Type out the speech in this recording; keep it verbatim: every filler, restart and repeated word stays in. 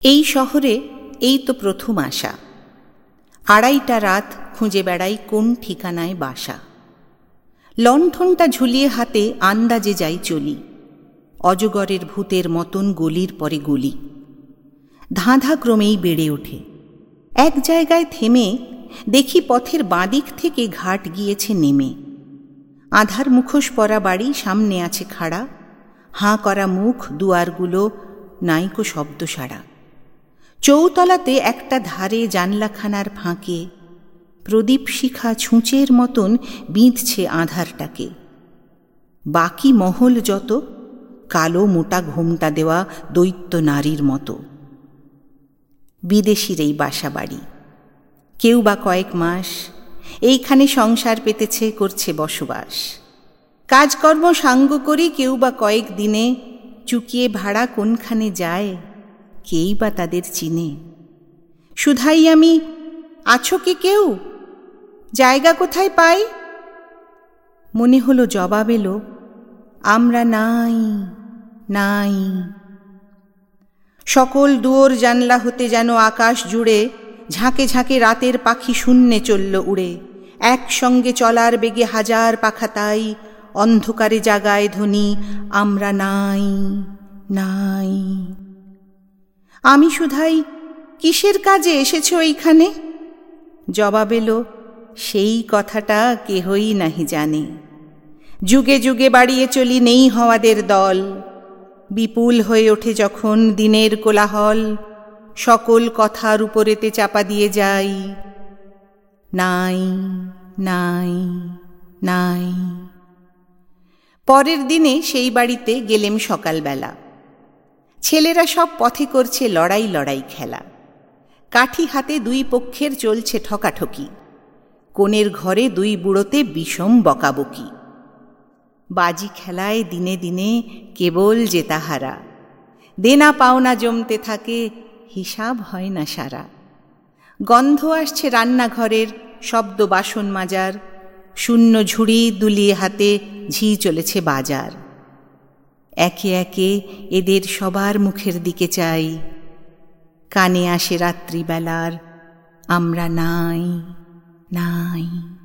এই শহরে এই তো প্রথম আসা। আড়াইটা রাত খুঁজে বেড়াই কোন ঠিকানায় বাসা। লণ্ঠনটা ঝুলিয়ে হাতে আন্দাজে যাই চলি, অজগরের ভূতের মতন গলির পরে গলি। ধাঁধা ক্রমেই বেড়ে ওঠে। এক জায়গায় থেমে দেখি পথের বাঁদিক থেকে ঘাট গিয়েছে নেমে। আধার মুখোশ পরা বাড়ি সামনে আছে খাড়া, হাঁ করা মুখ দুয়ারগুলো নাইকো শব্দ সাড়া। চৌতলাতে একটা ধারে জানলাখানার ফাঁকে প্রদীপ শিখা ছুঁচের মতন বিঁধছে আধারটাকে। বাকি মহল যত কালো মোটা ঘোমটা দেওয়া দৈত্য নারীর মতো। বিদেশির এই বাসা বাড়ি, কেউ বা কয়েক মাস এইখানে সংসার পেতেছে, করছে বসবাস। কাজকর্ম সাঙ্গ করি কেউ বা কয়েক দিনে, চুকিয়ে ভাড়া কোনখানে যায় কেই বা তাদের চিনে। শুধাই আমি, আছো কি কেউ, জায়গা কোথায় পাই? মনে হলো জবাব এলো, আমরা নাই নাই। সকল দুয়ার জানলা হতে যেন আকাশ জুড়ে ঝাঁকে ঝাঁকে রাতের পাখি শূন্যে চলল উড়ে। একসঙ্গে চলার বেগে হাজার পাখা তাই, অন্ধকারে জাগায় ধ্বনি, আমরা নাই নাই। আমি শুধাই, কিসের কাজে এসেছো এইখানে? জবাব এলো, সেই কথাটা কেহই নাহি জানে। যুগে যুগে বাড়িয়ে চলি নেই হওয়াদের দল। বিপুল হয়ে ওঠে যখন দিনের কোলাহল, সকল কথার উপরেতে চাপা দিয়ে যাই, নাই নাই নাই। পরের দিনে সেই বাড়িতে গেলেম সকালবেলা। ছেলেরা সব পথে করছে লড়াই লড়াই খেলা। কাঠি হাতে দুই পক্ষের চলছে ঠকাঠকি। কোণের ঘরে দুই বুড়োতে বিষম বকাবকি। বাজি খেলায় দিনে দিনে কেবল জেতাহারা। দেনা পাওনা জমতে থাকে, হিসাব হয় না সারা। গন্ধ আসছে রান্নাঘরের, শব্দ বাসন মাজার। শূন্য ঝুড়ি দুলিয়ে হাতে ঝি চলেছে বাজার। একে একে এদের সবার মুখের দিকে চাই। কানে আসে রাত্রিবেলার, আমরা নাই নাই।